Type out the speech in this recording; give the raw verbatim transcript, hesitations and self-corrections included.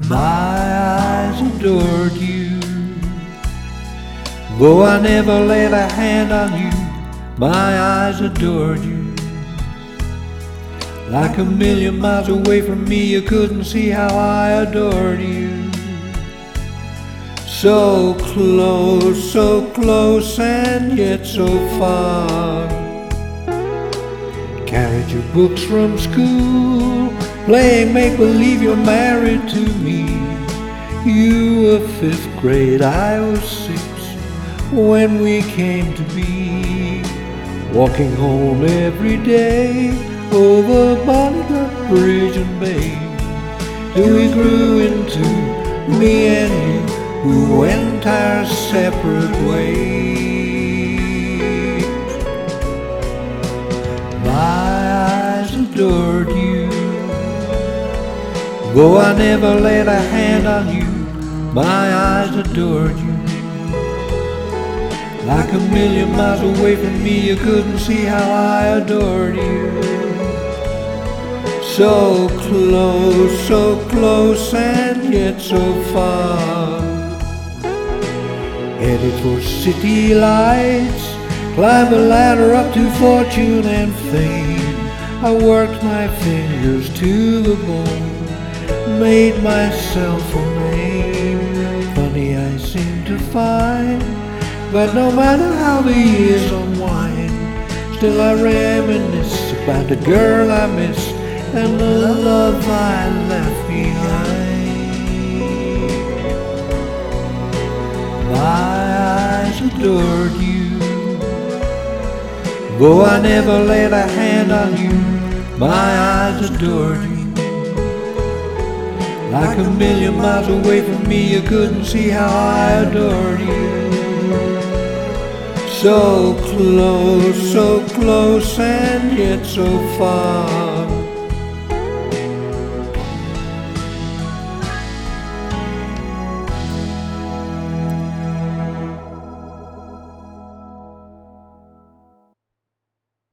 My eyes adored you, though I never laid a hand on you. My eyes adored you. Like a million miles away from me, you couldn't see how I adored you. So close, so close, and yet so far. Carried your books from school, playing make-believe you're married to me. You were fifth grade, I was six, when we came to be. Walking home every day over Bodyguard Bridge and Bay, till we grew into me and you, who went our separate ways. My eyes adored you, though I never laid a hand on you. My eyes adored you. Like a million miles away from me, you couldn't see how I adored you. So close, so close, and yet so far. Headed for city lights, climbed a ladder up to fortune and fame. I worked my fingers to the bone, made myself a name. Funny I seem to find, but no matter how the years unwind, still I reminisce about the girl I miss and the love I left behind. My eyes adored you, though I never laid a hand on you. My eyes adored you. Like a million miles away from me, you couldn't see how I adored you. So close, so close, and yet so far.